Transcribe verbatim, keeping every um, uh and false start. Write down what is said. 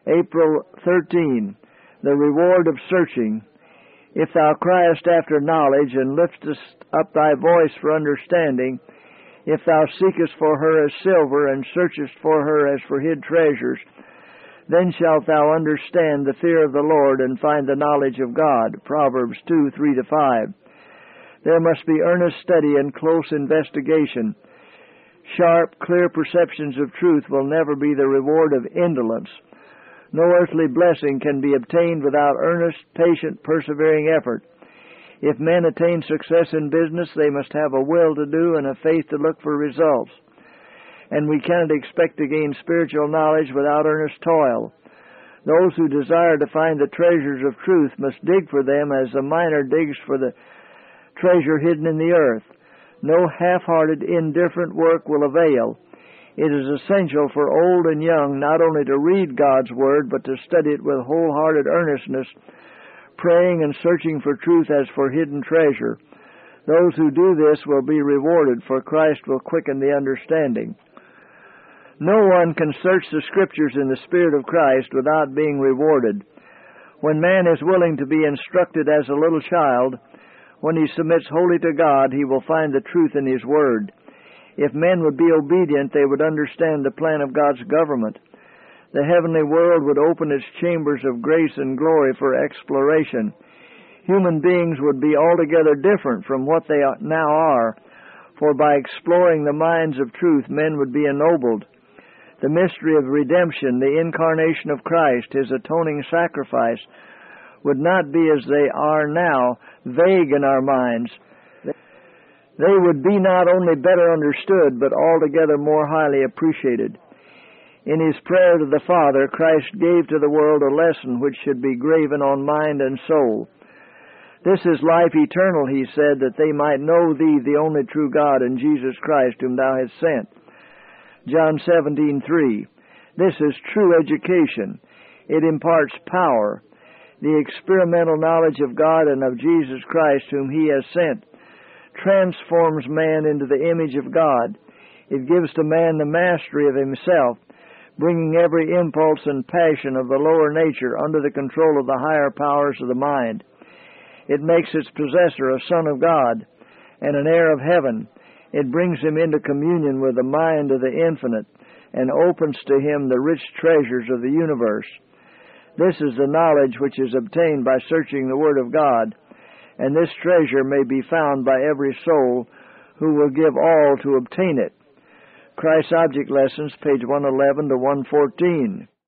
April thirteenth, the reward of searching. If thou criest after knowledge, and liftest up thy voice for understanding, if thou seekest for her as silver, and searchest for her as for hid treasures, then shalt thou understand the fear of the Lord, and find the knowledge of God. Proverbs two, three to five. There must be earnest study and close investigation. Sharp, clear perceptions of truth will never be the reward of indolence. No earthly blessing can be obtained without earnest, patient, persevering effort. If men attain success in business, they must have a will to do and a faith to look for results. And we cannot expect to gain spiritual knowledge without earnest toil. Those who desire to find the treasures of truth must dig for them as the miner digs for the treasure hidden in the earth. No half-hearted, indifferent work will avail. It is essential for old and young not only to read God's Word, but to study it with wholehearted earnestness, praying and searching for truth as for hidden treasure. Those who do this will be rewarded, for Christ will quicken the understanding. No one can search the Scriptures in the Spirit of Christ without being rewarded. When man is willing to be instructed as a little child, when he submits wholly to God, he will find the truth in His Word. If men would be obedient, they would understand the plan of God's government. The heavenly world would open its chambers of grace and glory for exploration. Human beings would be altogether different from what they now are, for by exploring the mines of truth, men would be ennobled. The mystery of redemption, the incarnation of Christ, His atoning sacrifice, would not be as they are now, vague in our minds. They would be not only better understood, but altogether more highly appreciated. In His prayer to the Father, Christ gave to the world a lesson which should be graven on mind and soul. This is life eternal, He said, that they might know Thee, the only true God, and Jesus Christ, whom Thou hast sent. John seventeen, three. This is true education. It imparts power. The experimental knowledge of God and of Jesus Christ, whom He has sent, transforms man into the image of God. It gives to man the mastery of himself, bringing every impulse and passion of the lower nature under the control of the higher powers of the mind. It makes its possessor a son of God and an heir of heaven. It brings him into communion with the mind of the infinite and opens to him the rich treasures of the universe. This is the knowledge which is obtained by searching the Word of God, and this treasure may be found by every soul who will give all to obtain it. Christ's Object Lessons, page one eleven to one fourteen.